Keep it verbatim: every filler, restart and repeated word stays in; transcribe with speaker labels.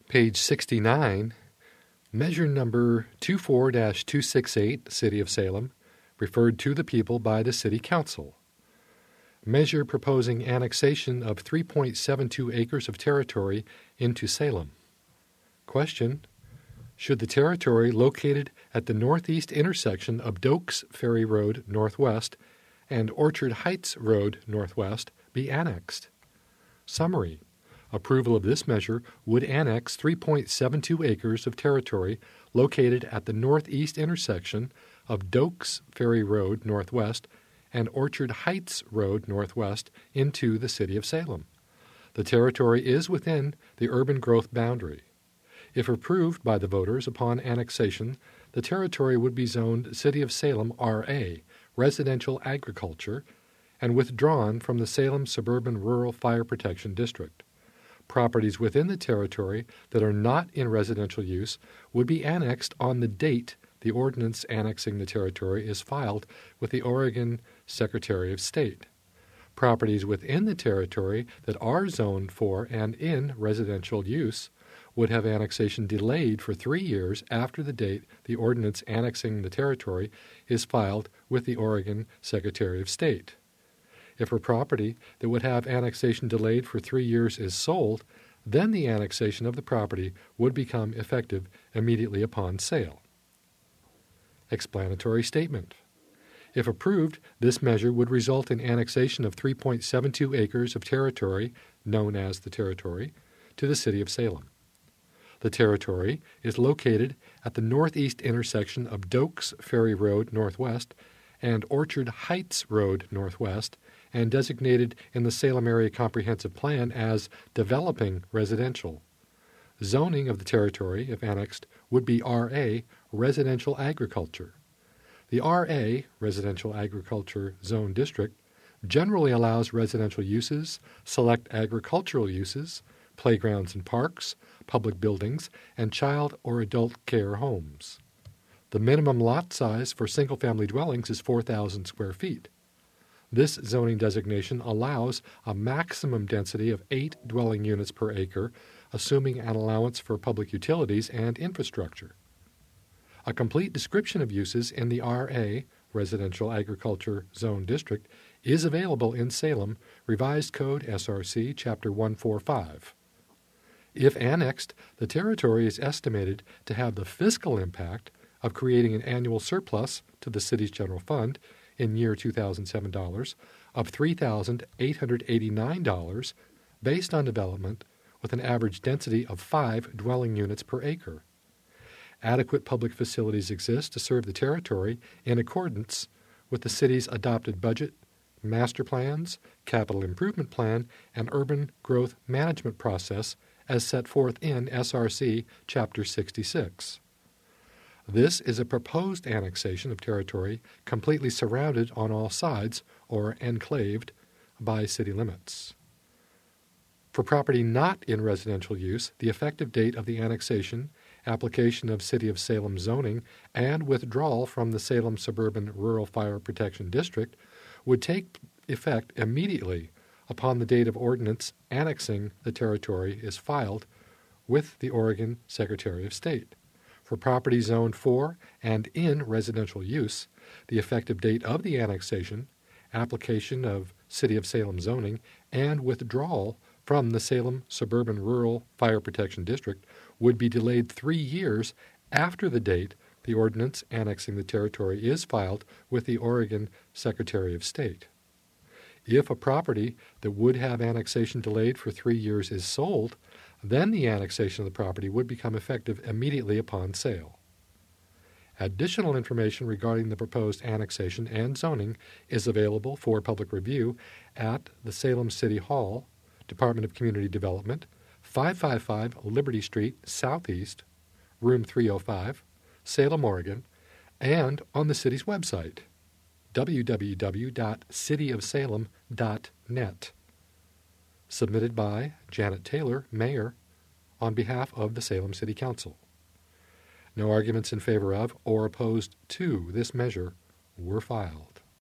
Speaker 1: Page sixty-nine, measure number two four dash two six eight, City of Salem, referred to the people by the City Council. Measure proposing annexation of three point seven two acres of territory into Salem. Question: should the territory located at the northeast intersection of Dokes Ferry Road Northwest and Orchard Heights Road Northwest be annexed? Summary: approval of this measure would annex three point seven two acres of territory located at the northeast intersection of Dokes Ferry Road Northwest and Orchard Heights Road Northwest into the City of Salem. The territory is within the urban growth boundary. If approved by the voters upon annexation, the territory would be zoned City of Salem R A, Residential Agriculture, and withdrawn from the Salem Suburban Rural Fire Protection District. Properties within the territory that are not in residential use would be annexed on the date the ordinance annexing the territory is filed with the Oregon Secretary of State. Properties within the territory that are zoned for and in residential use would have annexation delayed for three years after the date the ordinance annexing the territory is filed with the Oregon Secretary of State. If a property that would have annexation delayed for three years is sold, then the annexation of the property would become effective immediately upon sale. Explanatory statement. If approved, this measure would result in annexation of three point seven two acres of territory, known as the territory, to the City of Salem. The territory is located at the northeast intersection of Dokes Ferry Road Northwest and Orchard Heights Road Northwest, and designated in the Salem Area Comprehensive Plan as developing residential. Zoning of the territory, if annexed, would be R A, Residential Agriculture. The R A, Residential Agriculture Zone District, generally allows residential uses, select agricultural uses, playgrounds and parks, public buildings, and child or adult care homes. The minimum lot size for single-family dwellings is four thousand square feet. This zoning designation allows a maximum density of eight dwelling units per acre, assuming an allowance for public utilities and infrastructure. A complete description of uses in the R A, Residential Agriculture Zone District, is available in Salem, Revised Code S R C, Chapter one forty-five. If annexed, the territory is estimated to have the fiscal impact of creating an annual surplus to the city's general fund in year two thousand seven dollars of three thousand eight hundred eighty-nine dollars based on development with an average density of five dwelling units per acre. Adequate public facilities exist to serve the territory in accordance with the city's adopted budget, master plans, capital improvement plan, and urban growth management process as set forth in S R C Chapter sixty-six. This is a proposed annexation of territory completely surrounded on all sides, or enclaved, by city limits. For property not in residential use, the effective date of the annexation, application of City of Salem zoning, and withdrawal from the Salem Suburban Rural Fire Protection District would take effect immediately upon the date of ordinance annexing the territory is filed with the Oregon Secretary of State. For property zoned for and in residential use, the effective date of the annexation, application of City of Salem zoning, and withdrawal from the Salem Suburban Rural Fire Protection District would be delayed three years after the date the ordinance annexing the territory is filed with the Oregon Secretary of State. If a property that would have annexation delayed for three years is sold, then the annexation of the property would become effective immediately upon sale. Additional information regarding the proposed annexation and zoning is available for public review at the Salem City Hall, Department of Community Development, five fifty-five Liberty Street Southeast, Room three oh five, Salem, Oregon, and on the city's website, w w w dot city of salem dot net. Submitted by Janet Taylor, Mayor, on behalf of the Salem City Council. No arguments in favor of or opposed to this measure were filed.